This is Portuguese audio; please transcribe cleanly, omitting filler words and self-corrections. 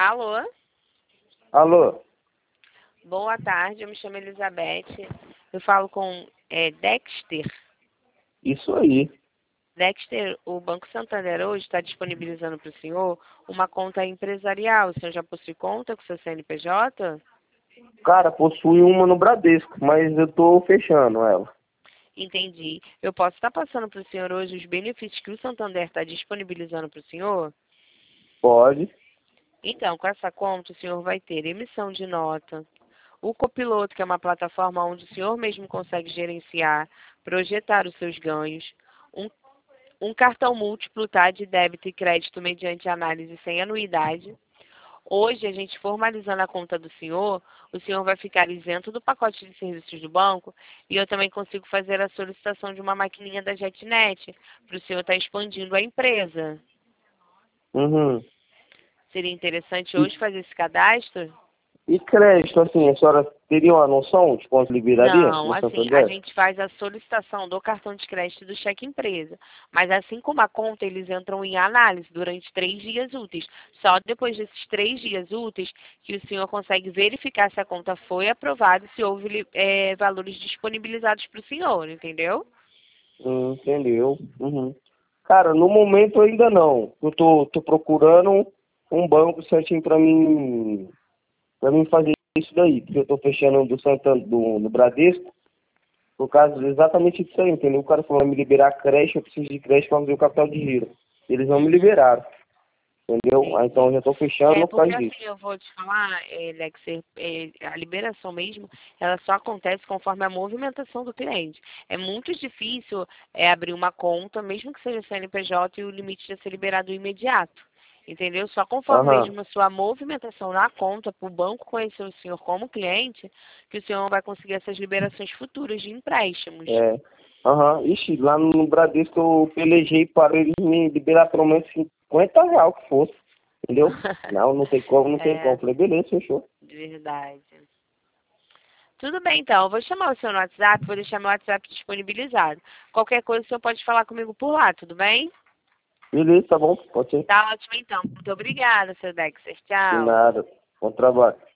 Alô? Alô? Boa tarde, eu me chamo Elizabeth. Eu falo com Dexter. Isso aí. Dexter, o Banco Santander hoje está disponibilizando para o senhor uma conta empresarial. O senhor já possui conta com seu CNPJ? Cara, possui uma no Bradesco, mas eu tô fechando ela. Entendi. Eu posso estar passando para o senhor hoje os benefícios que o Santander está disponibilizando para o senhor? Pode. Então, com essa conta, o senhor vai ter emissão de nota, o Copiloto, que é uma plataforma onde o senhor mesmo consegue gerenciar, projetar os seus ganhos, um, um cartão múltiplo, tá, de débito e crédito mediante análise sem anuidade. Hoje, a gente formalizando a conta do senhor, o senhor vai ficar isento do pacote de serviços do banco e eu também consigo fazer a solicitação de uma maquininha da JetNet para o senhor estar expandindo a empresa. Uhum. Seria interessante E, hoje fazer esse cadastro? e crédito, assim, a senhora teria uma noção de quanto liberaria Não, no assim, a Santander? gente faz a solicitação do cartão de crédito do cheque empresa. Mas assim como a conta, eles entram em análise durante 3 dias úteis. Só depois desses 3 dias úteis que o senhor consegue verificar se a conta foi aprovada e se houve valores disponibilizados para o senhor, entendeu? Entendeu? Uhum. Cara, no momento ainda não. Eu tô procurando um banco certinho pra mim fazer isso daí, porque eu tô fechando do Santander, do Bradesco, por causa exatamente disso aí, entendeu? O cara falou me liberar creche, eu preciso de creche para fazer o capital de giro. Eles não me Uhum. liberaram, entendeu? Aí, então Entendi. eu já tô fechando por Porque causa assim, disso. eu vou te falar, Lexer, a liberação mesmo, ela só acontece conforme a movimentação do cliente. É muito difícil abrir uma conta, mesmo que seja CNPJ, e o limite já ser liberado imediato. Entendeu? Só conforme Aham. mesmo a sua movimentação na conta, para o banco conhecer o senhor como cliente, que o senhor vai conseguir essas liberações futuras de empréstimos. É. Aham. Ixi, lá no Bradesco eu pelejei para eles me liberar pelo menos R$ 50 que fosse. Entendeu? Não, não tem como, não tem como. É, Falei, beleza, fechou. de verdade. Tudo bem, então. Eu vou chamar o senhor no WhatsApp, vou deixar meu WhatsApp disponibilizado. Qualquer coisa, o senhor pode falar comigo por lá, tudo bem? Beleza, tá bom, pode ser. Tá ótimo, então. Muito obrigada, seu Dexter. De Tchau. nada. Bom trabalho.